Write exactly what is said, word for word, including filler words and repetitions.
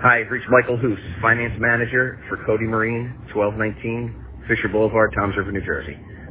Hi, you've reached Michael Hoos, Finance Manager for Cody Marine, twelve nineteen Fisher Boulevard, Toms River, New Jersey.